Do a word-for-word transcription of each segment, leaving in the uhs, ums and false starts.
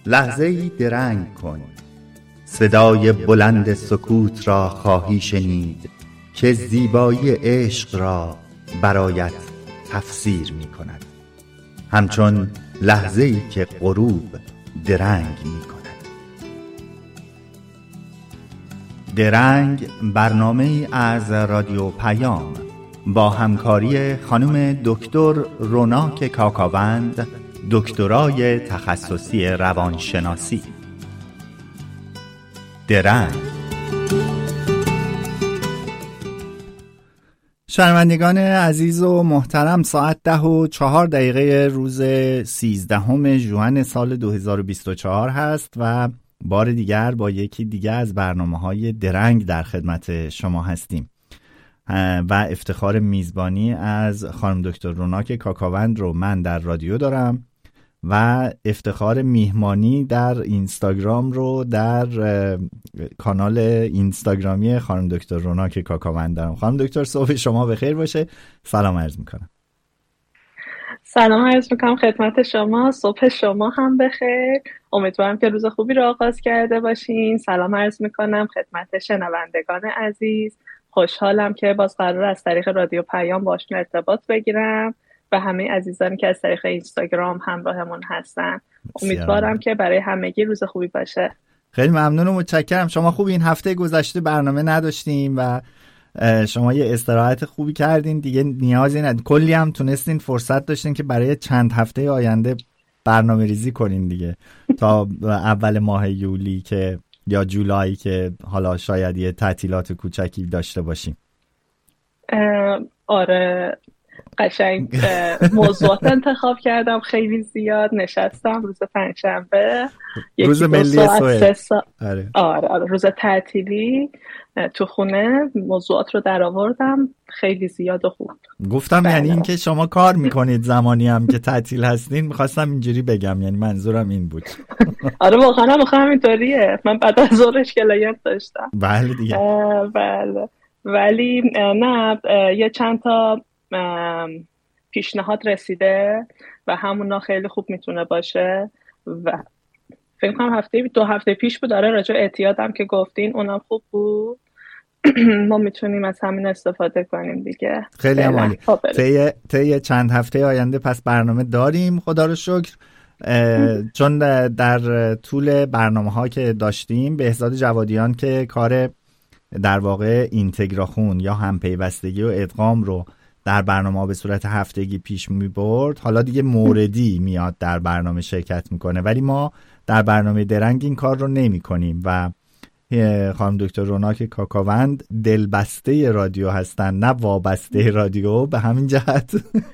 لحظه‌ای درنگ کن، صدای بلند سکوت را خواهی شنید که زیبایی عشق را برایت تفسیر می کند، همچون لحظه‌ای که غروب درنگ می کند. درنگ برنامه‌ای از رادیو پیام با همکاری خانم دکتر روناک کاکاوند، دکترای تخصصی روانشناسی. درنگ. شنوندگان عزیز و محترم، ساعت ده و چهار دقیقه روز سیزدهم ژوئن سال دو هزار و بیست و چهار هست و بار دیگر با یکی دیگه از برنامه‌های درنگ در خدمت شما هستیم و افتخار میزبانی از خانم دکتر روناک کاکاوند رو من در رادیو دارم و افتخار میهمانی در اینستاگرام رو در کانال اینستاگرامی خانم دکتر روناک کاکاوند دارم. خانم دکتر صبح شما بخیر باشه. سلام عرض میکنم. سلام عرض میکنم خدمت شما، صبح شما هم بخیر. امیدوارم که روز خوبی رو آغاز کرده باشین. سلام عرض میکنم خدمت شنوندگان عزیز. خوشحالم که باز قرار از طریق رادیو پیام باشون ارتباط بگیرم و همه عزیزانی که از طریق اینستاگرام همراهمون هستن. امیدوارم که برای همگی روز خوبی باشه. خیلی ممنون و متشکرم. شما خوب این هفته گذشته برنامه نداشتیم و شما یه استراحت خوبی کردین دیگه، نیازی ندید. کلی هم تونستین فرصت داشتین که برای چند هفته آینده برنامه ریزی کنین دیگه تا اول ماه یولی که یا جولایی که حالا شاید یه تعطیلات کوچکی داشته باشیم. آره قشنگ موضوعات انتخاب کردم، خیلی زیاد نشستم روز پنجشنبه، روز ملی سوئد. آره. آره آره روز تعطیلی تو خونه موضوعات رو در آوردم، خیلی زیاد و خوب. گفتم یعنی این که شما کار میکنید زمانی هم که تعطیل هستین، میخواستم اینجوری بگم، یعنی منظورم این بود. آره واقعا میخوام اینطوریه. من بعد از ظهرش کلاینت داشتم. بله دیگه. بله ولی نه یه چند تا پیشنهاد رسیده و همونا خیلی خوب میتونه باشه و فکر کنم هفته دو هفته پیش بود داره راجع اعتیادم که گفتین، اونم خوب بود. ما میتونیم از همین استفاده کنیم دیگه. خیلی عالی. طی طی چند هفته آینده پس برنامه داریم، خدا رو شکر. چون در طول برنامه ها که داشتیم بهزاد جوادیان که کار در واقع اینتگراخون یا همپیوستگی و ادغام رو در برنامه به صورت هفتگی پیش می برد، حالا دیگه موردی میاد در برنامه شرکت میکنه، ولی ما در برنامه درنگ این کار رو نمی کنیم و خانم دکتر روناک کاکاوند دلبسته رادیو هستن نه وابسته رادیو. به همین جهت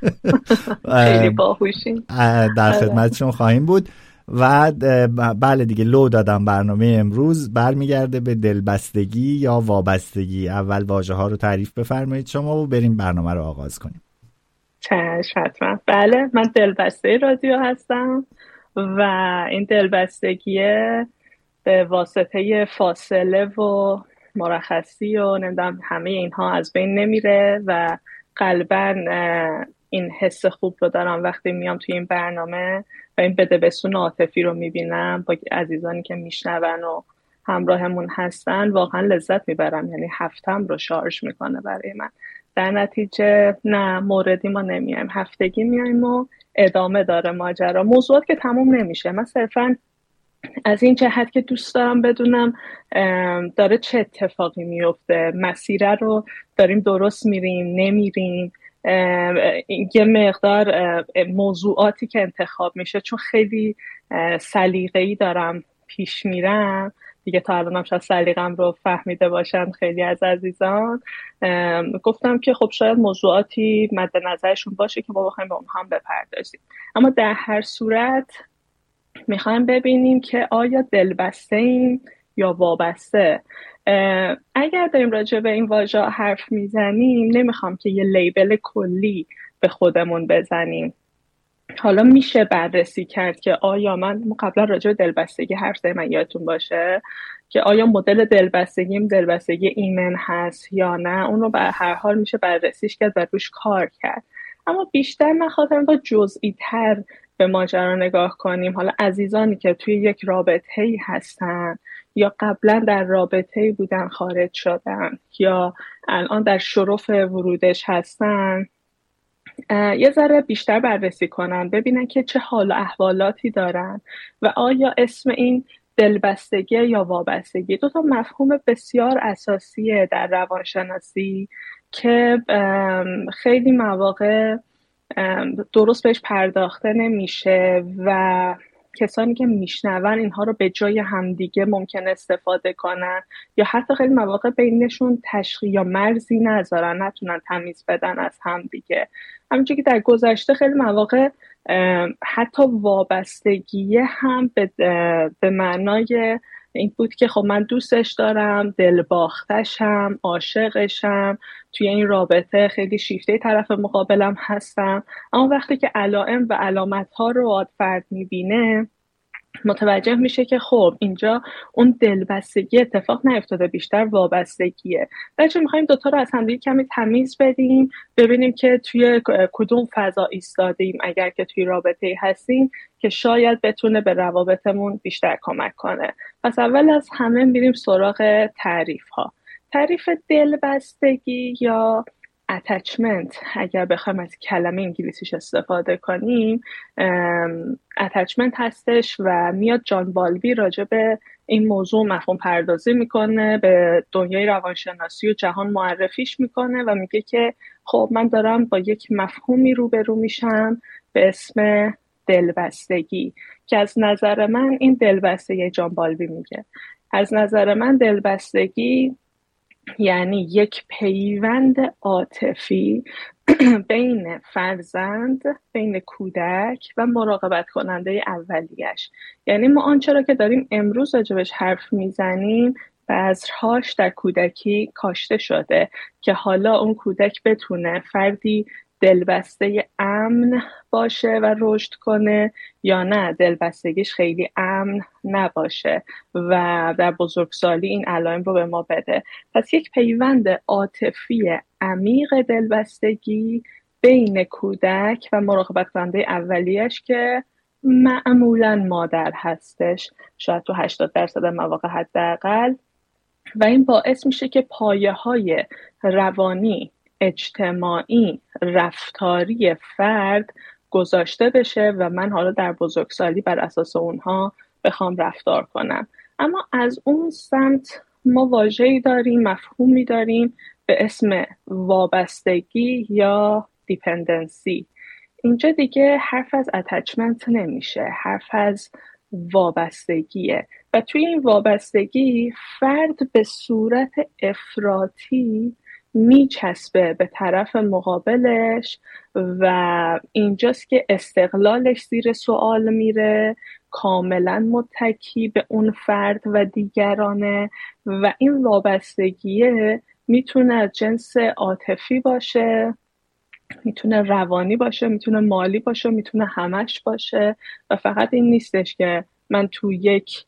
خیلی باهوشین، در خدمتشون خواهیم بود و بله دیگه لو دادم. برنامه امروز برمیگرده به دلبستگی یا وابستگی. اول واژه ها رو تعریف بفرمایید شما و بریم برنامه رو آغاز کنیم. چشم حتما. بله من دلبسته رادیو هستم و این دلبستگیه به واسطه فاصله و مرخصی و نمیدونم همه اینها از بین نمیره و قلباً این حس خوب رو دارم وقتی میام توی این برنامه و این بده بسون عاطفی رو میبینم با عزیزانی که میشنون و همراهمون هستن، واقعا لذت میبرم. یعنی هفتم رو شارژ میکنه برای من. در نتیجه نه موردی ما نمیایم، هفتگی میایم و ادامه داره ماجرا. موضوعات که تموم نمیشه. من صرفا از این جهت که دوست دارم بدونم داره چه اتفاقی میفته، مسیر رو داریم درست میریم نمیریم، یه مقدار موضوعاتی که انتخاب میشه چون خیلی سلیقه‌ای دارم پیش میرم دیگه. تا الانم شاید سلیقه‌ام رو فهمیده باشن خیلی از عزیزان. گفتم که خب شاید موضوعاتی مد نظرشون باشه که ما بخوایم به اونها هم بپردازیم، اما در هر صورت میخوایم ببینیم که آیا دلبسته ایم یا وابسته. اگر داریم راجع به این واژه حرف میزنیم نمیخوام که یه لیبل کلی به خودمون بزنیم. حالا میشه بررسی کرد که آیا من قبلا راجع به دلبستگی حرف زدم، یادتون باشه که آیا مدل دلبستگیم دلبستگی ایمن هست یا نه. اون رو به هر حال میشه بررسیش کرد و روش کار کرد، اما بیشتر من خواستم با جزئی تر به ماجرا نگاه کنیم، حالا عزیزانی که توی یک رابطه‌ای هستن یا قبلا در رابطه‌ای بودن خارج شدن یا الان در شرف ورودش هستن، یه ذره بیشتر بررسی کنن، ببینن که چه حال و احوالاتی دارن و آیا اسم این دلبستگی یا وابستگی، دو تا مفهوم بسیار اساسیه در روانشناسی که خیلی مواقع درست بهش پرداخته نمیشه و کسانی که میشنون اینها رو به جای همدیگه ممکن استفاده کنن یا حتی خیلی مواقع بینشون تشخیص یا مرزی نذارن، نتونن تمیز بدن از همدیگه. همونجوری که در گذشته خیلی مواقع حتی وابستگی هم به, به معنای این بود که خب من دوستش دارم، دلباختشم، عاشقشم، توی این رابطه خیلی شیفته طرف مقابلم هستم. اما وقتی که علائم و علامت‌ها رو فرد می‌بینه متوجه میشه که خب اینجا اون دلبستگی اتفاق نیفتاده، بیشتر وابستگیه. بچه میخوایم دوتا رو از همدیگه کمی تمیز بدیم، ببینیم که توی کدوم فضا ایستادیم اگر که توی رابطه هستیم که شاید بتونه به روابطمون بیشتر کمک کنه. پس اول از همه میریم سراغ تعریف ها. تعریف دلبستگی یا attachment، اگر بخوایم از کلمه انگلیسیش استفاده کنیم، attachment هستش و میاد جان بالبی راجع به این موضوع مفهوم پردازی میکنه، به دنیای روانشناسی و جهان معرفیش میکنه و میگه که خب من دارم با یک مفهومی روبرو میشم به اسم دلبستگی که از نظر من این دلبستگی، جان بالبی میگه از نظر من دلبستگی یعنی یک پیوند عاطفی بین فرزند، بین کودک و مراقبت کننده اولیش. یعنی ما آنچه را که داریم امروز راجبش حرف میزنیم بذرهاش در کودکی کاشته شده که حالا اون کودک بتونه فردی دلبسته امن باشه و رشد کنه یا نه دلبستگیش خیلی امن نباشه و در بزرگسالی این علائم رو به ما بده. پس یک پیوند عاطفی عمیق دلبستگی بین کودک و مراقبت کننده اولیش که معمولاً مادر هستش، شاید تو هشتاد درصد مواقع حداقل، و این باعث میشه که پایه‌های روانی، اجتماعی، رفتاری فرد گذاشته بشه و من حالا در بزرگسالی بر اساس اونها بخوام رفتار کنم. اما از اون سمت ما واژه‌ای داریم، مفهومی داریم به اسم وابستگی یا دیپندنسی. اینجا دیگه حرف از اتچمنت نمیشه، حرف از وابستگیه و توی این وابستگی فرد به صورت افراطی میچسبه به طرف مقابلش و اینجاست که استقلالش زیر سوال میره، کاملا متکی به اون فرد و دیگرانه و این وابستگیه میتونه از جنس عاطفی باشه، میتونه روانی باشه، میتونه مالی باشه، میتونه همش باشه و فقط این نیستش که من تو یک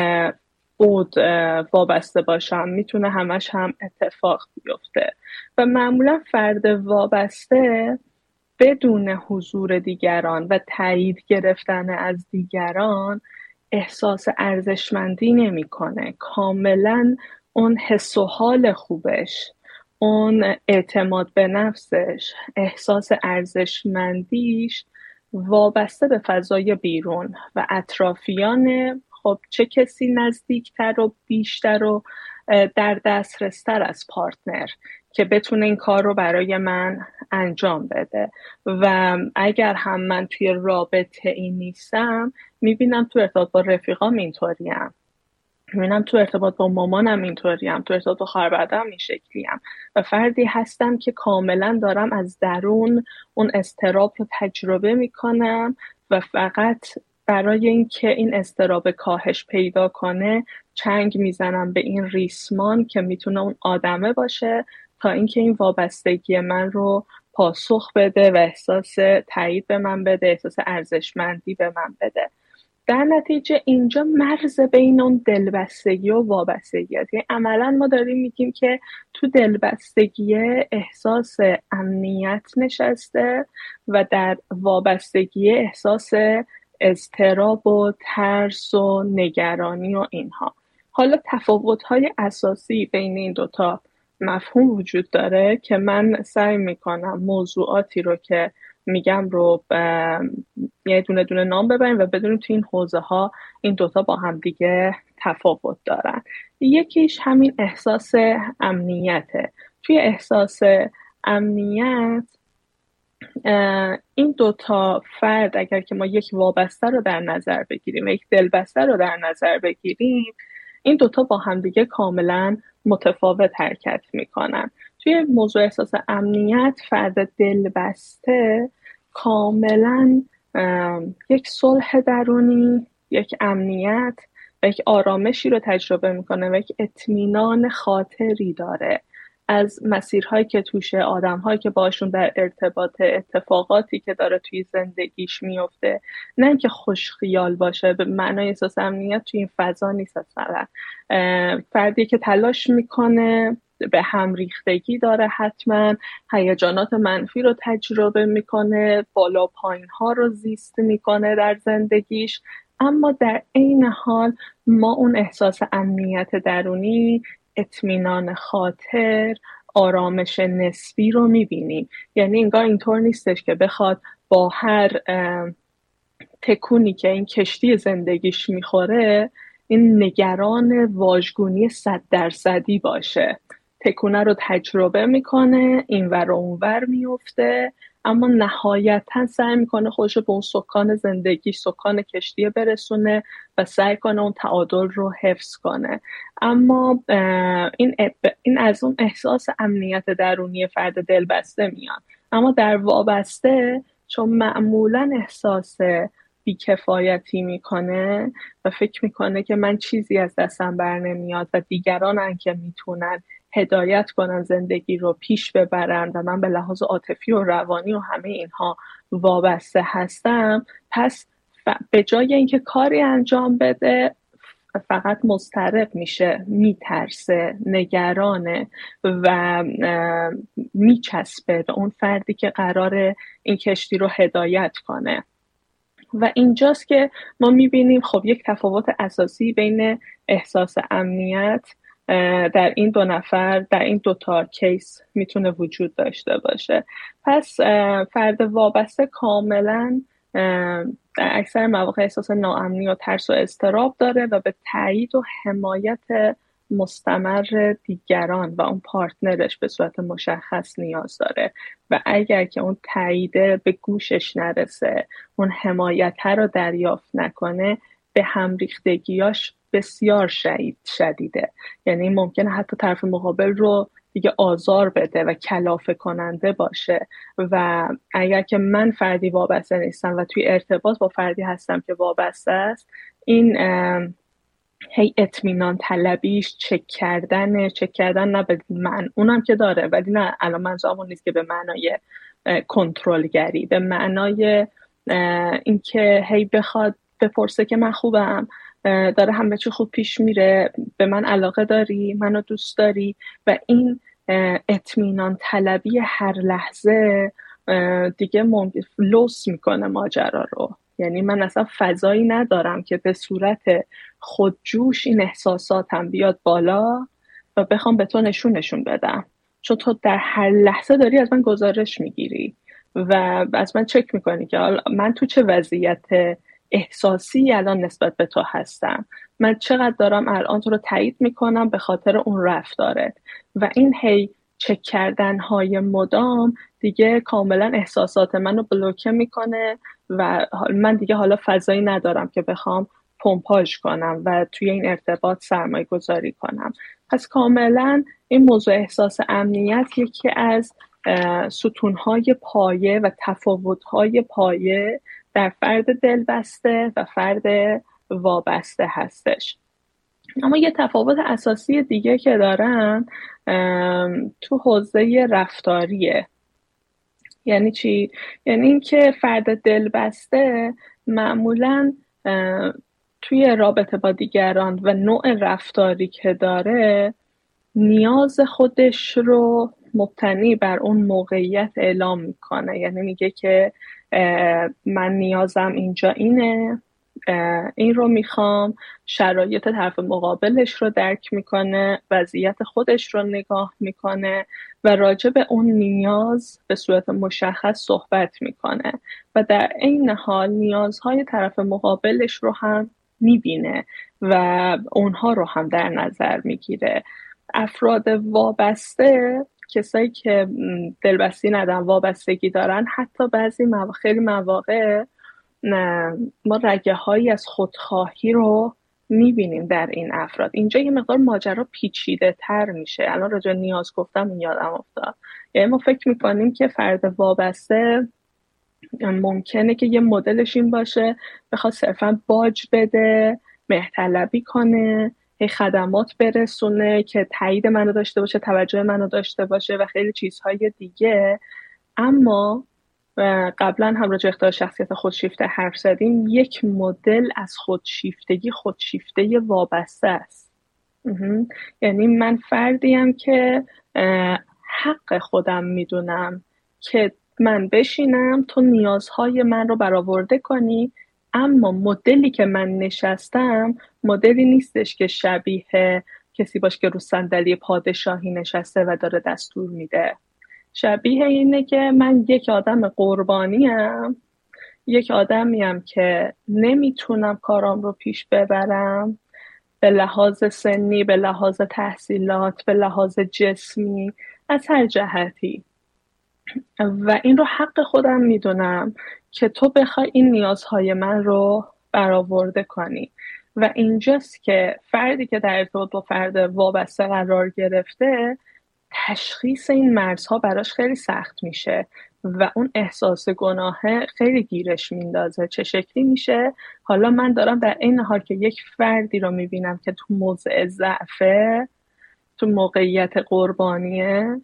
بود وابسته باشم، میتونه همش هم اتفاق بیفته و معمولا فرد وابسته بدون حضور دیگران و تایید گرفتن از دیگران احساس ارزشمندی نمیکنه. کاملا اون حس و حال خوبش، اون اعتماد به نفسش، احساس ارزشمندیش وابسته به فضای بیرون و اطرافیان. خب چه کسی نزدیکتر و بیشتر و در دسترستر از پارتنر که بتونه این کار رو برای من انجام بده و اگر هم من توی رابطه ای نیستم میبینم تو ارتباط با رفیقام اینطوریم، میبینم تو ارتباط با مامانم اینطوریم، تو ارتباط با خواهر برادرم این شکلیم و فردی هستم که کاملا دارم از درون اون اضطراب رو تجربه میکنم و فقط برای اینکه این اضطراب کاهش پیدا کنه چنگ میزنم به این ریسمان که میتونه اون آدمه باشه تا اینکه این وابستگی من رو پاسخ بده و احساس تایید به من بده، احساس ارزشمندی به من بده. در نتیجه اینجا مرز بین اون دلبستگی و وابستگی هست. یعنی عملا ما داریم میگیم که تو دلبستگی احساس امنیت نشسته و در وابستگی احساس اضطراب و ترس و نگرانی و اینها. حالا تفاوت‌های اساسی بین این دوتا مفهوم وجود داره که من سعی میکنم موضوعاتی رو که میگم رو یه دونه دونه نام ببریم و بدونیم توی این حوزه ها این دوتا با هم دیگه تفاوت دارن. یکیش همین احساس امنیته. توی احساس امنیت این دوتا فرد اگر که ما یک وابسته رو در نظر بگیریم و یک دلبسته رو در نظر بگیریم، این دوتا با هم دیگه کاملا متفاوت حرکت میکنن. توی موضوع احساس امنیت فرد دلبسته کاملا یک صلح درونی، یک امنیت و یک آرامشی رو تجربه میکنه و یک اطمینان خاطری داره از مسیرهایی که توشه، آدمهایی که باشون در ارتباط، اتفاقاتی که داره توی زندگیش میفته. نه اینکه خوش خیال باشه، به معنای احساس امنیت توی این فضا نیست اصلا. فردی که تلاش میکنه، به هم ریختگی داره، حتما هیجانات منفی رو تجربه میکنه، بالا پایین ها رو زیست میکنه در زندگیش، اما در عین حال ما اون احساس امنیت درونی، اطمینان خاطر، آرامش نسبی رو میبینیم. یعنی انگار اینطور نیستش که بخواد با هر تکونی که این کشتی زندگیش میخوره این نگران واژگونی صد درصدی باشه. تکونه رو تجربه میکنه، اینور و اونور میفته، اما نهایتا سعی میکنه خودش رو به اون سکان زندگی، سکان کشتی برسونه و سعی کنه اون تعادل رو حفظ کنه. اما این این از اون احساس امنیت درونی فرد دلبسته میاد. اما در وابسته چون معمولا احساس بیکفایتی میکنه و فکر میکنه که من چیزی از دستم بر نمیاد و دیگرانن که میتونن هدایت کنن زندگی رو پیش ببرن و من به لحاظ عاطفی و روانی و همه اینها وابسته هستم، پس به جای اینکه کاری انجام بده فقط مضطرب میشه، میترسه، نگرانه و میچسبه به اون فردی که قراره این کشتی رو هدایت کنه. و اینجاست که ما میبینیم خب یک تفاوت اساسی بین احساس امنیت در این دو نفر، در این دو تا کیس میتونه وجود داشته باشه. پس فرد وابسته کاملا در اکثر مواقع احساس ناامنی و ترس و اضطراب داره و به تایید و حمایت مستمر دیگران و اون پارتنرش به صورت مشخص نیاز داره و اگر که اون تاییده به گوشش نرسه، اون حمایت رو دریافت نکنه، به هم ریختگیاش بسیار شدید شدیده. یعنی ممکنه حتی طرف مقابل رو دیگه آزار بده و کلافه کننده باشه و اگر که من فردی وابسته نیستم و توی ارتباط با فردی هستم که وابسته است، این هی اطمینان طلبیش، چک کردن چک کردن نه به من اونم که داره، ولی نه الان منظورم نیست که به معنای کنترلگری، به معنای اینکه هی بخواد بپرسه که من خوبم، داره همه چی خوب پیش میره، به من علاقه داری، منو دوست داری، و این اطمینان طلبی هر لحظه دیگه ممکن لوس میکنه ماجرا رو. یعنی من اصلا فضایی ندارم که به صورت خودجوش این احساساتم بیاد بالا و بخوام به تو نشونشون بدم، چون تو در هر لحظه داری از من گزارش میگیری و از من چک میکنی که من تو چه وضعیت احساسی الان نسبت به تو هستم، من چقدر دارم الان تو رو تایید میکنم به خاطر اون رفتارت. و این هی چک کردن های مدام دیگه کاملا احساسات منو بلوکه میکنه و من دیگه حالا فضایی ندارم که بخوام پمپاژ کنم و توی این ارتباط سرمایه گذاری کنم. پس کاملا این موضوع احساس امنیت یکی از ستونهای پایه و تفاوتهای پایه در فرد دلبسته و فرد وابسته هستش. اما یه تفاوت اساسی دیگه که دارن تو حوزه رفتاریه. یعنی چی؟ یعنی این که فرد دلبسته معمولاً توی رابطه با دیگران و نوع رفتاری که داره نیاز خودش رو مبتنی بر اون موقعیت اعلام میکنه. یعنی میگه که من نیازم اینجا اینه، این رو میخوام، شرایط طرف مقابلش رو درک میکنه، وضعیت خودش رو نگاه میکنه و راجع به اون نیاز به صورت مشخص صحبت میکنه و در عین حال نیازهای طرف مقابلش رو هم میبینه و اونها رو هم در نظر میگیره. افراد وابسته، کسایی که دلبستی ندارن، وابستگی دارن، حتی بعضی مواقع، خیلی مواقع ما رگه هایی از خودخواهی رو میبینیم در این افراد. اینجا یه مقدار ماجرا پیچیده تر میشه. الان راجع نیاز گفتم این یادم افتاد. یعنی ما فکر میکنیم که فرد وابسته ممکنه که یه مدلش این باشه بخواد صرفا باج بده، مهرطلبی کنه، خدمات برسونه که تایید منو داشته باشه، توجه منو داشته باشه و خیلی چیزهای دیگه. اما قبلا هم راجع به اختلال شخصیت خودشیفته حرف زدیم. یک مدل از خودشیفتگی خودشیفته وابسته است. یعنی من فردیم که حق خودم میدونم که من بشینم تو نیازهای من رو برآورده کنی، اما مدلی که من نشستم مدلی نیستش که شبیه کسی باشه که رو صندلی پادشاهی نشسته و داره دستور میده. شبیه اینه که من یک آدم قربانیم، یک آدمیم که نمیتونم کارام رو پیش ببرم به لحاظ سنی، به لحاظ تحصیلات، به لحاظ جسمی، از هر جهتی، و این رو حق خودم میدونم که تو بخوای این نیازهای من رو برآورده کنی. و اینجاست که فردی که در ارتباط با فرد وابسته قرار گرفته، تشخیص این مرزها براش خیلی سخت میشه و اون احساس گناه خیلی گیرش میندازه. چه شکلی میشه؟ حالا من دارم در این حال که یک فردی رو میبینم که تو موضع ضعفه، تو موقعیت قربانیه،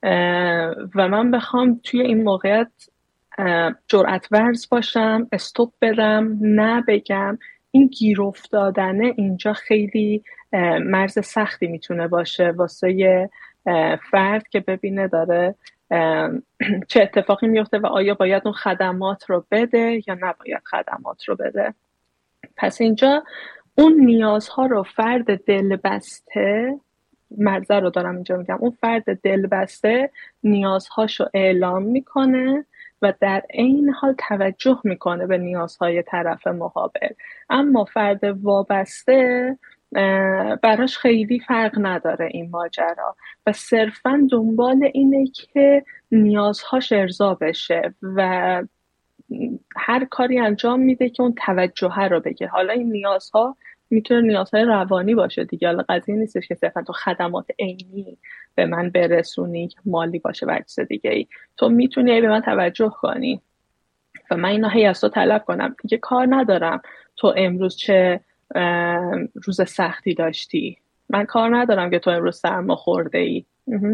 و من بخوام توی این موقعیت جرأت ورز باشم، استوب بدم، نه بگم، این گیر افتادنه اینجا خیلی مرز سختی میتونه باشه واسه فرد که ببینه داره چه اتفاقی میفته و آیا باید اون خدمات رو بده یا نباید خدمات رو بده. پس اینجا اون نیازها رو فرد دلبسته، مرزه رو دارم اینجا میگم، اون فرد دلبسته نیازهاشو اعلام میکنه و در این حال توجه میکنه به نیازهای طرف مقابل. اما فرد وابسته براش خیلی فرق نداره این ماجرا و صرفا دنبال اینه که نیازهاش ارضا بشه و هر کاری انجام میده که اون توجه رو بگه. حالا این نیازها میتونه نیازهای روانی باشه دیگه. حالا قضیه نیستش که صرفا تو خدمات عینی به من برسونی، مالی باشه و چیز دیگه ای. تو میتونی به من توجه کنی و من اینو هی از تو طلب کنم. دیگه کار ندارم تو امروز چه روز سختی داشتی، من کار ندارم که تو امروز سرما خورده ای،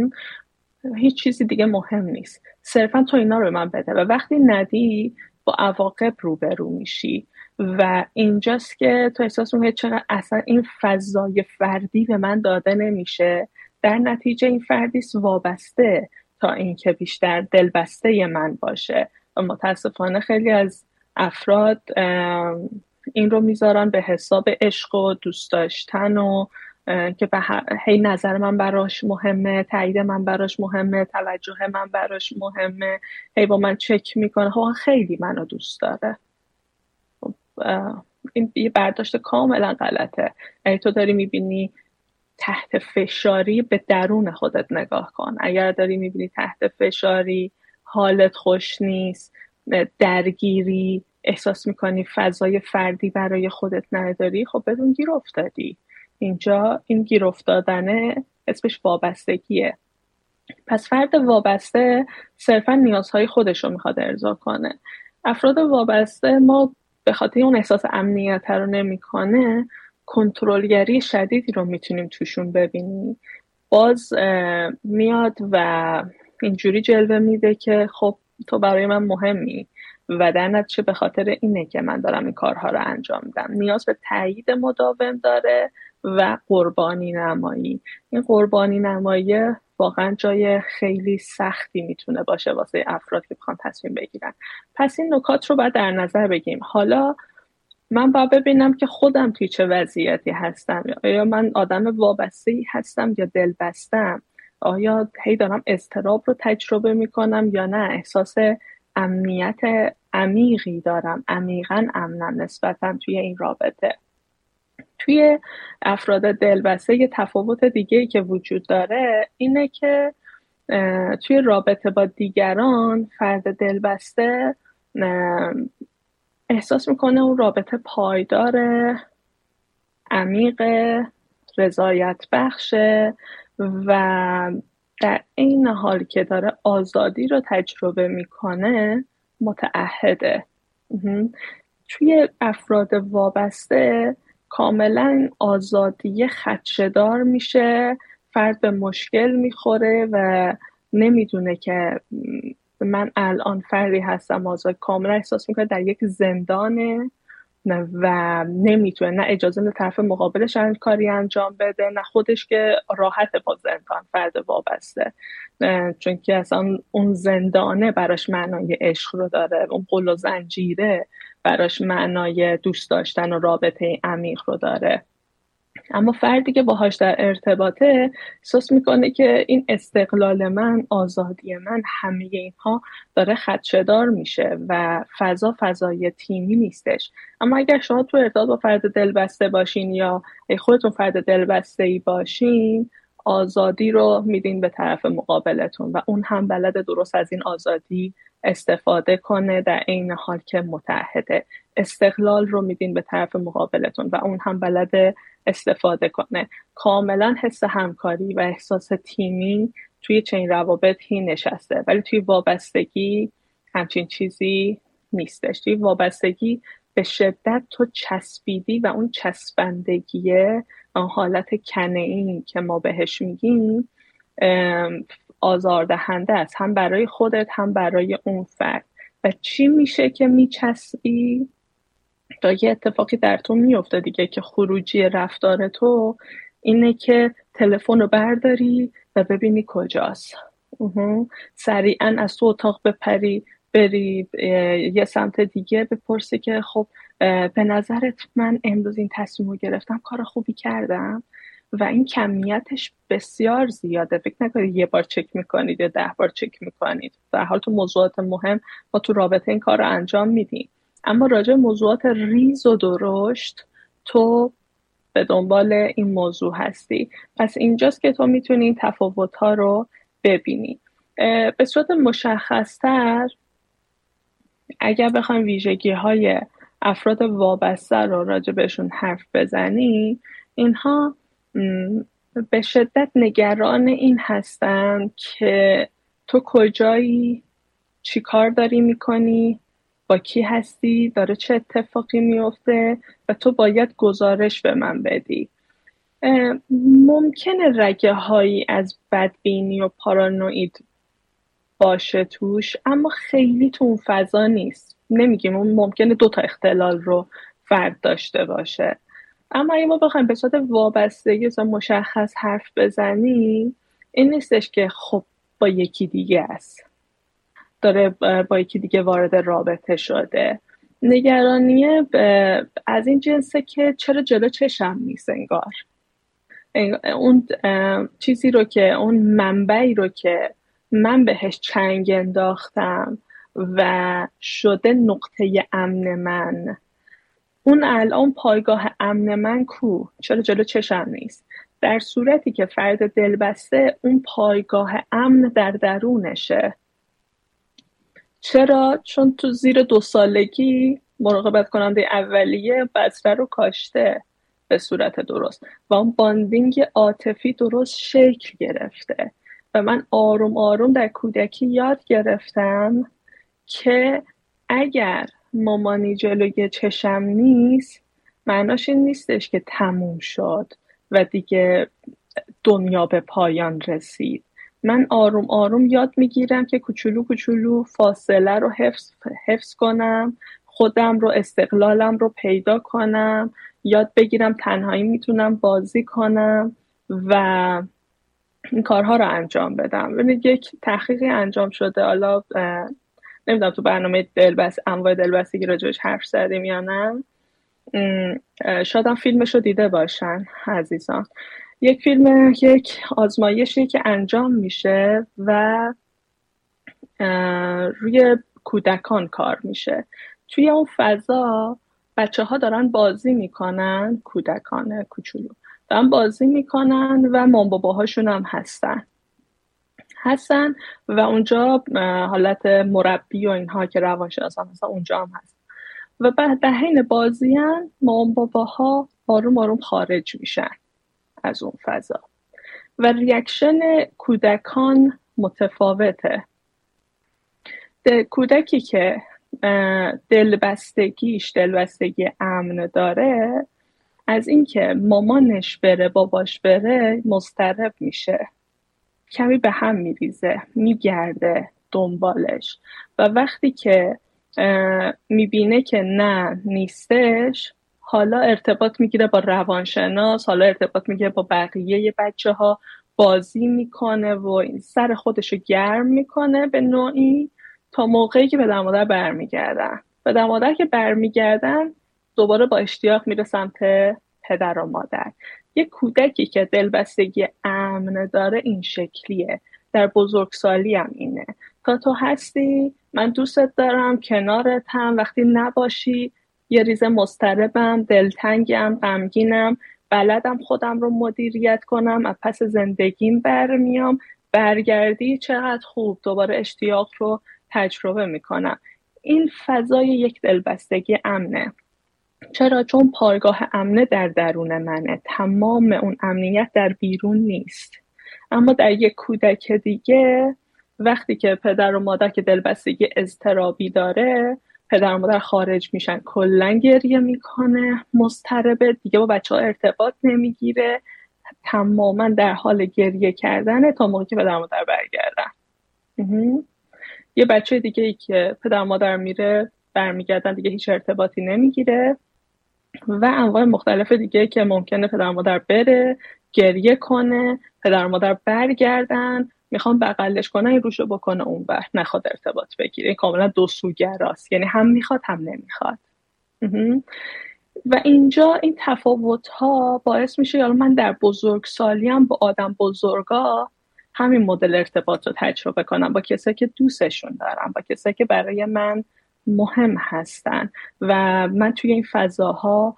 هیچ چیزی دیگه مهم نیست، صرفا تو اینا رو به من بده. و وقتی ندی با عواقب روبرو میشی و اینجاست که تو احساس میکنی چقدر اصلا این فضای فردی به من داده نمیشه. در نتیجه این فردیست وابسته تا اینکه بیشتر دلبسته من باشه و متاسفانه خیلی از افراد این رو میذارن به حساب عشق و دوست داشتن و که به هی نظر من براش مهمه، تایید من براش مهمه، توجه من براش مهمه، هی با من چک میکنه، ها خیلی منو دوست داره. این یه برداشت کاملا غلطه. اگه تو داری میبینی تحت فشاری، به درون خودت نگاه کن. اگر داری میبینی تحت فشاری، حالت خوش نیست، درگیری، احساس میکنی فضای فردی برای خودت نداری، خب بدون گیر افتادی. اینجا این گیر افتادنه اسمش وابستگیه. پس فرد وابسته صرفا نیازهای خودش رو میخواد ارضا کنه. افراد وابسته ما به خاطر اون احساس امنیت رو نمیکنه، کنترلگری شدیدی رو میتونیم توشون ببینیم. باز میاد و اینجوری جلوه میده که خب تو برای من مهمی و در نتیجه به خاطر اینه که من دارم این کارها رو انجام میدم. نیاز به تایید مداوم داره و قربانی نمایی. این قربانی نمایی واقعا جای خیلی سختی میتونه باشه واسه افراد که بخوان تصمیم بگیرن. پس این نکات رو باید در نظر بگیریم. حالا من باید ببینم که خودم توی چه وضعیتی هستم. آیا من آدم وابسته‌ای هستم یا دلبستم؟ آیا هی دارم اضطراب رو تجربه میکنم یا نه احساس امنیت عمیقی دارم، عمیقاً امنم نسبتاً توی این رابطه. توی افراد دلبسته یه تفاوت دیگه‌ای که وجود داره اینه که توی رابطه با دیگران فرد دلبسته احساس میکنه اون رابطه پایداره، عمیق، رضایت بخشه و در این حال که داره آزادی رو تجربه میکنه متعهده. توی افراد وابسته کاملا آزادی خدشه‌دار میشه، فرد به مشکل میخوره و نمیدونه که من الان فردی هستم آزاد، کاملا احساس میکنه در یک زندانه و نمیتونه نه اجازه نه طرف مقابلش کاری انجام بده نه خودش که راحت با زندان فرد وابسته، چون که اصلا اون زندانه براش معنای عشق رو داره، اون قل و زنجیره براش معنای دوست داشتن و رابطه عمیق رو داره. اما فردی که باهاش در ارتباطه احساس میکنه که این استقلال من، آزادی من، همه اینها داره خدشه‌دار میشه و فضا فضای تیمی نیستش. اما اگر شما تو ارتباط با فرد دلبسته باشین یا خودتون فرد دلبسته‌ای باشین، آزادی رو میدین به طرف مقابلتون و اون هم بلد درست از این آزادی استفاده کنه در عین حال که متعهده. استقلال رو میدین به طرف مقابلتون و اون هم بلد استفاده کنه. کاملا حس همکاری و احساس تیمی توی چنین روابطی نشسته، ولی توی وابستگی همچین چیزی نیستش. توی وابستگی به شدت تو چسبیدی و اون چسبندگیه، اون حالت کنه‌ای که ما بهش میگیم، آزاردهنده است، هم برای خودت هم برای اون فرد. و چی میشه که میچسبی؟ تا یه اتفاقی در تو میفته دیگه که خروجی رفتار تو اینه که تلفن رو برداری و ببینی کجاست، سریعا از تو اتاق بپری بری یه سمت دیگه بپرسی که خب به نظرت من امروز این تصمیم رو گرفتم کار خوبی کردم؟ و این کمیتش بسیار زیاده. فکر نکنید یه بار چک میکنید یا ده بار چک میکنید. در حال تو موضوعات مهم ما تو رابطه این کار رو انجام میدیم، اما راجع موضوعات ریز و درشت تو به دنبال این موضوع هستی. پس اینجاست که تو میتونی این تفاوت‌ها رو ببینی. به صورت مشخص‌تر اگر بخوایم ویژگی‌های افراد وابسته رو راجع بهشون حرف بزنی، اینها به شدت نگران این هستن که تو کجایی، چی کار داری میکنی، با کی هستی، داره چه اتفاقی میفته و تو باید گزارش به من بدی. ممکنه رگه هایی از بدبینی و پارانوید باشه توش، اما خیلی تو اون فضا نیست. نمیگیم اون ممکنه دوتا اختلال رو فرد داشته باشه، اما اگه ما بخوایم به صورت وابستگی مشخص حرف بزنیم، این نیستش که خب با یکی دیگه است، داره با یکی دیگه وارد رابطه شده. نگرانیه از این جنسه که چرا جلو چشم نیست، انگار اون چیزی رو که اون منبعی رو که من بهش چنگ انداختم و شده نقطه امن من، اون الان پایگاه امن من کو؟ چرا جلو چشم نیست؟ در صورتی که فرد دلبسته اون پایگاه امن در درونشه. چرا؟ چون تو زیر دو سالگی مراقبت کننده اولیه بذره رو کاشته به صورت درست و اون باندینگ عاطفی درست شکل گرفته و من آروم آروم در کودکی یاد گرفتم که اگر مامانی جلوی چشم نیست معناش این نیستش که تموم شد و دیگه دنیا به پایان رسید. من آروم آروم یاد میگیرم که کوچولو کوچولو فاصله رو حفظ, حفظ کنم، خودم رو، استقلالم رو پیدا کنم، یاد بگیرم تنهایی میتونم بازی کنم و این کارها رو انجام بدم. ببینید یک تحقیقی انجام شده، حالا نمیدونم تو برنامه دلبست انواع دلبستگی راجعش حرف زدیم یا نه، شاید هم فیلمش رو دیده باشن عزیزان. یک فیلم، یک آزمایشی که انجام میشه و روی کودکان کار میشه. توی اون فضا بچه ها دارن بازی میکنن، کودکان کوچولو دارن بازی میکنن و مام باباهاشون هم هستن هستن و اونجا حالت مربی و اینها که روانشناسان مثلا اونجا هم هست و بعد در حین بازی هم مام باباها آروم آروم خارج میشن از اون فضا و ریاکشن کودکان متفاوته. کودکی که دلبستگیش دلبستگی امن داره، از اینکه مامانش بره باباش بره مضطرب میشه، کمی به هم میریزه، میگرده دنبالش و وقتی که میبینه که نه نیستش، حالا ارتباط میگیره با روانشناس، حالا ارتباط میگیره با بقیه بچه ها، بازی میکنه و سر خودشو گرم میکنه به نوعی تا موقعی که پدر مادر برمیگردن. پدر مادر که برمیگردن دوباره با اشتیاق میره سمت پدر و مادر. یک کودکی که دلبستگی امن داره این شکلیه. در بزرگسالی هم اینه، تا تو هستی من دوستت دارم، کنارتم، وقتی نباشی یه ریزه مضطربم، دلتنگم، غمگینم، بلدم خودم رو مدیریت کنم، از پس زندگیم برمیام، برگردی چقدر خوب، دوباره اشتیاق رو تجربه میکنم. این فضای یک دلبستگی امنه. چرا؟ چون پایگاه امنه در درون منه، تمام اون امنیت در بیرون نیست. اما در یک کودک دیگه وقتی که پدر و مادر که دلبستگی اضطرابی داره، پدر و مادر خارج میشن، کلا گریه میکنه، مضطربه، دیگه با بچه ها ارتباط نمیگیره، تماما در حال گریه کردنه تا موقعی که پدر و مادر برگردن. یه بچه دیگه ای که پدر و مادر میره برمیگردن دیگه هیچ ارتباطی نمیگیره و انواع مختلف دیگه که ممکنه پدر و مادر بره گریه کنه، پدر و مادر برگردن میخوان بغلش کنن، این روشو بکنه اون بر نخواد ارتباط بگیره. این کاملا دو سوگراست، یعنی هم میخواد هم نمیخواد. و اینجا این تفاوت ها باعث میشه یعنی من در بزرگسالیم با آدم بزرگا همین مدل ارتباط رو تجربه کنم، با کسایی که دوستشون دارم، با کسایی که برای من مهم هستن و من توی این فضاها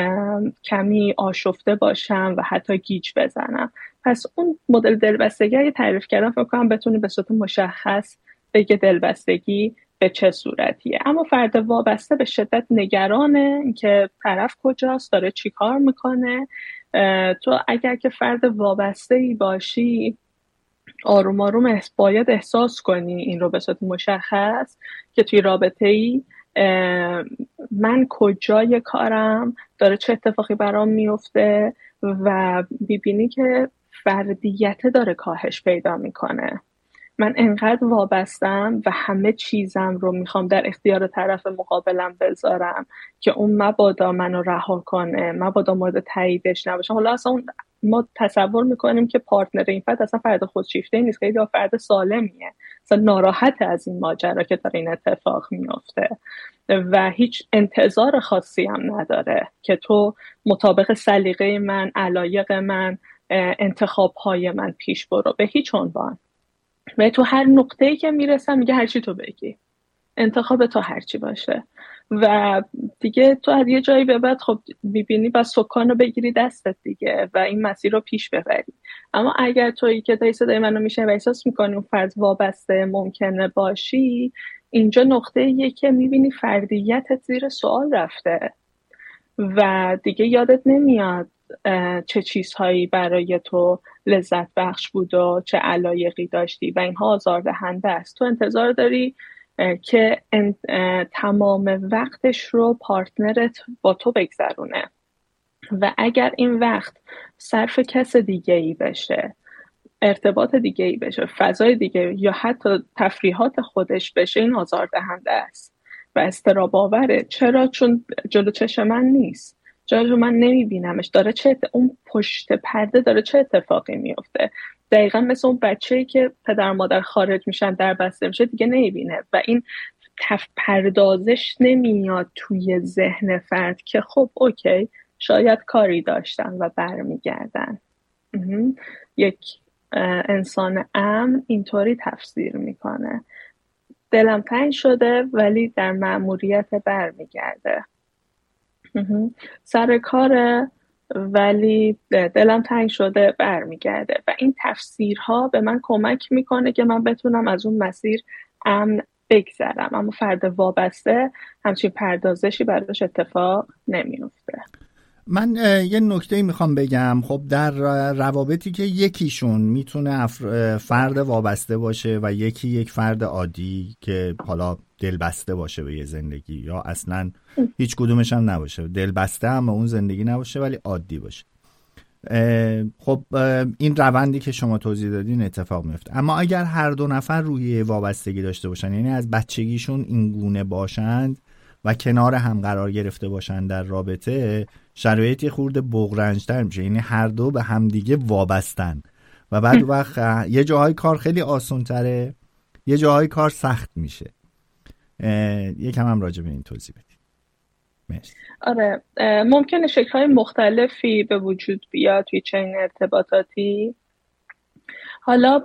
کمی آشفته باشم و حتی گیج بزنم. پس اون مدل دلبستگی اگه تعریف کردم فکر کنم بتونی به صورت مشخص بگه دلبستگی به چه صورتیه. اما فرد وابسته به شدت نگرانه که طرف کجاست، داره چی کار میکنه. تو اگر که فرد وابسته ای باشی آروم آروم باید احساس کنی این رو به صورت مشخص که توی رابطه ای من کجای کارم، داره چه اتفاقی برام میفته و ببینی که فردیت داره کاهش پیدا میکنه. من انقدر وابستم و همه چیزم رو میخوام در اختیار طرف مقابلم بذارم که اون مبادا منو رها کنه، مبادا مورد تاییدش نباشم. حالا اصلا ما تصور میکنیم که پارتنر این فرد اصلا فرد خودشیفته نیست، خیلی فرد سالمیه، اصلا ناراحت از این ماجرا که داره این اتفاق میفته و هیچ انتظار خاصی هم نداره که تو مطابق سلیقه من، علایق من، انتخابهای من پیش برو، به هیچ عنوان. و تو هر نقطه‌ای که میرسم میگه هرچی تو بگی، انتخاب تو هرچی باشه و دیگه تو از یه جایی به بعد خب میبینی با سکان رو بگیری دستت دیگه و این مسیر رو پیش ببری. اما اگر تویی که دایی صدای منو میشه و احساس میکنی اون فرد وابسته ممکنه باشی، اینجا نقطه‌ایه که میبینی فردیتت زیر سوال رفته و دیگه یادت نمیاد چه چیزهایی برای تو لذت بخش بود و چه علایقی داشتی و اینها آزاردهنده است. تو انتظار داری که تمام وقتش رو پارتنرت با تو بگذرونه و اگر این وقت صرف کس دیگه ای بشه، ارتباط دیگه ای بشه، فضای دیگه یا حتی تفریحات خودش بشه، این آزاردهنده است و اضطراب آوره. چرا؟ چون جلو چشم من نیست، جلو من نمیبینمش، داره چه اون پشت پرده داره چه اتفاقی میفته. دقیقا مثل اون بچه‌ای که پدر و مادر خارج میشن، در بسته میشه، دیگه نمیبینه و این تف پردازش نمیاد توی ذهن فرد که خب اوکی شاید کاری داشتن و برمیگردن. یک انسان امن اینطوری تفسیر میکنه، دلم تنگ شده ولی در مأموریت برمیگرده، سر کاره ولی دلم تنگ شده برمیگرده. و این تفسیرها به من کمک میکنه که من بتونم از اون مسیر امن بگذرم، اما فرد وابسته همچین پردازشی براش اتفاق نمیفته. من یه نکته میخوام بگم. خب در روابطی که یکیشون میتونه فرد وابسته باشه و یکی یک فرد عادی که حالا دلبسته باشه به یه زندگی، یا اصلا هیچ کدومش هم نباشه، دلبسته هم به اون زندگی نباشه ولی عادی باشه، خب این روندی که شما توضیح دادین اتفاق میفته. اما اگر هر دو نفر روحیه وابستگی داشته باشن، یعنی از بچگیشون این گونه باشند و کنار هم قرار گرفته باشن در رابطه، شرایطی خورده بغرنج‌تر میشه، یعنی هر دو به همدیگه وابستن و بعد وقت یه جاهای کار خیلی آسان‌تره، یه جاهای کار سخت میشه. یکم هم راجع به این توضیح بدید. مرسی. آره، ممکنه شکل‌های مختلفی به وجود بیاد توی چنین ارتباطاتی. حالا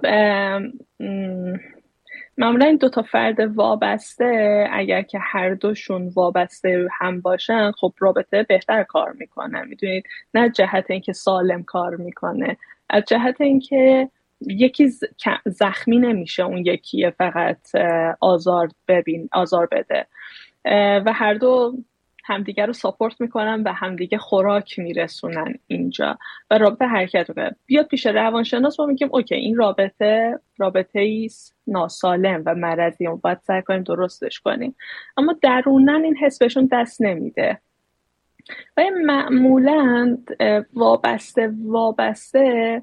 معمولا این دو تا فرد وابسته اگر که هر دوشون وابسته هم باشن، خب رابطه بهتر کار میکنه. میدونید، نه جهت اینکه سالم کار میکنه، از جهت اینکه یکی زخمی نمیشه، اون یکی فقط آزار ببین آزار بده و هر دو همدیگه رو ساپورت میکنن و همدیگه خوراک میرسونن اینجا و رابطه حرکت میکنه. بیاد پیش روانشناس ما میگیم اوکی این رابطه رابطه ایست ناسالم و مرضی و باید سعی کنیم درستش کنیم، اما درونن این حس بهشون دست نمیده و معمولا وابسته وابسته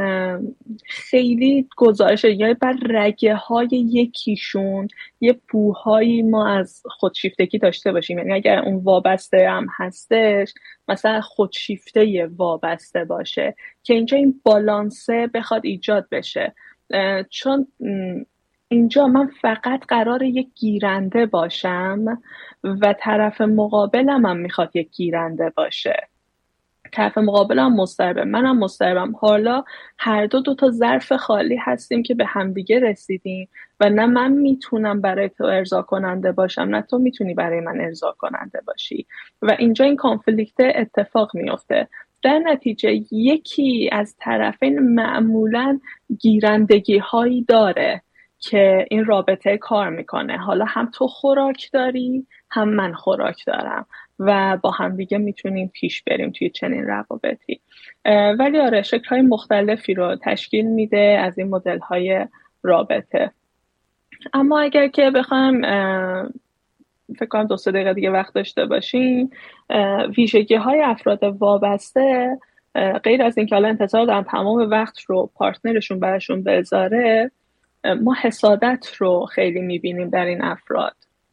خیلی گزارشه یا بر رگه های یکیشون یه بوهایی ما از خودشیفتگی داشته باشیم. یعنی اگر اون وابسته هم هستش، مثلا خودشیفته وابسته باشه که اینجا این بالانسه بخواد ایجاد بشه، چون اینجا من فقط قراره یک گیرنده باشم و طرف مقابلم هم میخواد یک گیرنده باشه، طرف مقابلم مضطربه، منم مضطربم. حالا هر دو دو تا ظرف خالی هستیم که به همدیگه رسیدیم و نه من میتونم برای تو ارضا کننده باشم نه تو میتونی برای من ارضا کننده باشی و اینجا این کانفلیکت اتفاق میفته. در نتیجه یکی از طرفین معمولاً گیرندگی هایی داره که این رابطه کار میکنه. حالا هم تو خوراک داری هم من خوراک دارم و با هم دیگه میتونیم پیش بریم توی چنین روابطی. ولی آره شکل‌های مختلفی رو تشکیل میده از این مدل‌های رابطه. اما اگر که بخوام فکر کنم دو سه دقیقه دیگه وقت داشته باشیم، ویژگی‌های افراد وابسته غیر از اینکه حالا انتظار دارن تمام وقت رو پارتنرشون براشون بذاره، ما حسادت رو خیلی میبینیم در این افراد.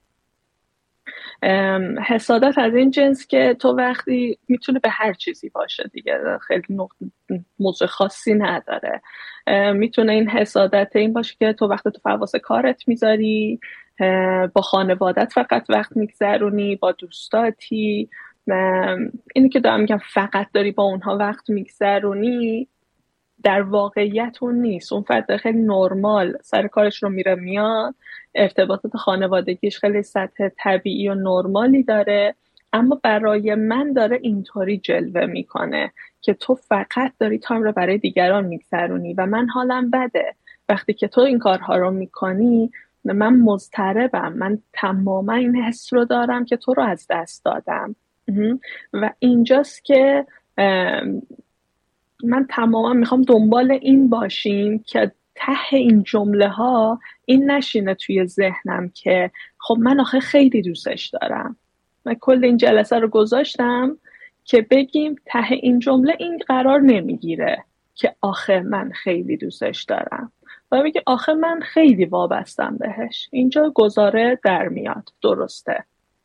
حسادت از این جنس که تو وقتی میتونه به هر چیزی باشه دیگه، خیلی موضوع خاصی نداره. میتونه این حسادت این باشه که تو وقت تو فواصل کارت میذاری، با خانوادت فقط وقت میگذرونی، با دوستاتی. اینی که دارم میگم فقط داری با اونها وقت میگذرونی در واقعیت اون نیست. اون فرد خیلی نرمال سر کارش رو میره میاد، ارتباطات خانوادگیش خیلی سطح طبیعی و نرمالی داره، اما برای من داره اینطوری جلوه میکنه که تو فقط داری تایم رو برای دیگران میگذرونی و من حالم بده. وقتی که تو این کارها رو میکنی من مضطربم، من تماما این حس رو دارم که تو رو از دست دادم و اینجاست که من تماما میخوام دنبال این باشیم که ته این جمله ها این نشینه توی ذهنم که خب من آخه خیلی دوستش دارم. من کل این جلسه رو گذاشتم که بگیم ته این جمله این قرار نمیگیره که آخه من خیلی دوستش دارم و بگه آخه من خیلی وابستم بهش. اینجا گزاره در میاد. درسته.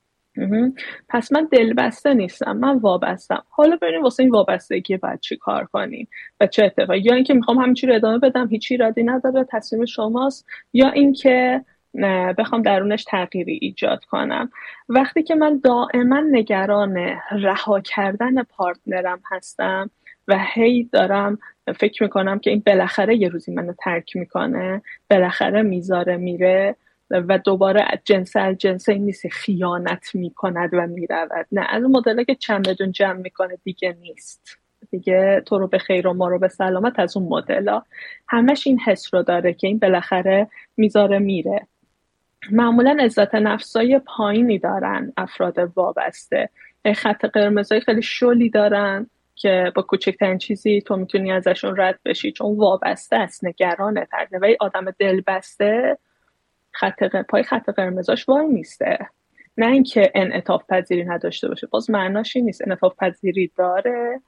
پس من دلبسته نیستم، من وابستم. حالا ببینیم واسه این وابستگی باید چی کار کنیم و چه اتفاقی. یا اینکه میخوام همینجوری ادامه بدم، هیچی ایرادی نداره، تصمیم شماست. یا اینکه بخوام درونش تغییری ایجاد کنم. وقتی که من دائما نگران رها کردن پارتنرم هستم و هی دارم فکر میکنم که این بالاخره یه روزی منو ترک میکنه، بالاخره میذاره میره و دوباره جنس الجنسه نیست، خیانت میکند و میرود. نه، از اون مدل که چمدون جمع میکنه دیگه نیست، دیگه تو رو به خیر و ما رو به سلامت. از اون مدل همش این حس رو داره که این بالاخره میذاره میره. معمولا عزت نفسای پایینی دارن افراد وابسته، خط قرمزای خیلی شلی دارن که با کوچکترین چیزی تو میتونی ازشون رد بشی، چون وابسته است، نگرانه ترده. و این آدم دلبسته خط پای خط قرمزاش وای میسته، نه اینکه انعطاف پذیری نداشته باشه. باز معناش نیست. انعطاف پذیری داره،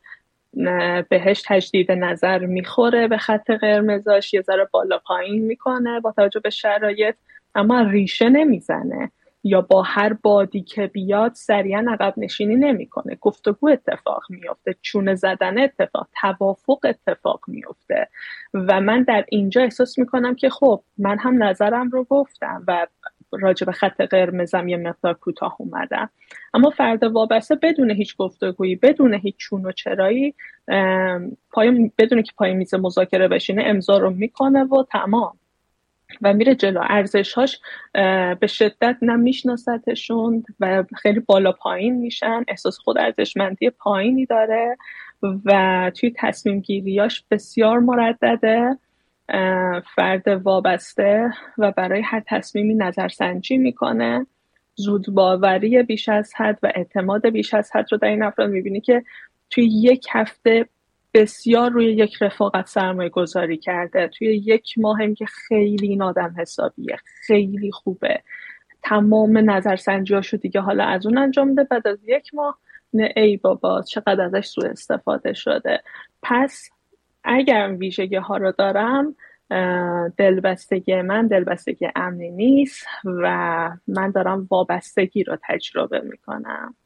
بهش تجدید نظر میخوره، به خط قرمزاش یه ذره بالا پایین میکنه با توجه به شرایط، اما ریشه نمیزنه یا با هر بادی که بیاد سریعا عقب نشینی نمیکنه. گفتگو اتفاق میفته، چونه زدن اتفاق، توافق اتفاق میفته. و من در اینجا احساس میکنم که خب من هم نظرم رو گفتم و راجع به خط قرمزم یه مقدار کوتاه اومدم. اما فرد وابسته بدون هیچ گفتگویی، بدون هیچ چون و چرایی، پای بدون که پای میز مذاکره بشینه، امضا رو میکنه و تمام و میره جلو. ارزش‌هاش به شدت نمیشناستشون و خیلی بالا پایین میشن، احساس خود ارزشمندی پایینی داره و توی تصمیم گیریاش بسیار مردده. فرد وابسته و برای هر تصمیمی نظرسنجی میکنه، زود باوری بیش از حد و اعتماد بیش از حد رو در این افراد میبینی که توی یک هفته بسیار روی یک رفاقت سرمایه گذاری کرده، توی یک ماهم که خیلی این آدم حسابیه، خیلی خوبه، تمام نظرسنجیاشو دیگه حالا از اون انجام میده. بعد از یک ماه نه ای بابا چقدر ازش سوء استفاده شده. پس اگر ویژگی ها رو دارم، دلبستگی من دلبستگی امنی نیست و من دارم وابستگی رو تجربه میکنم.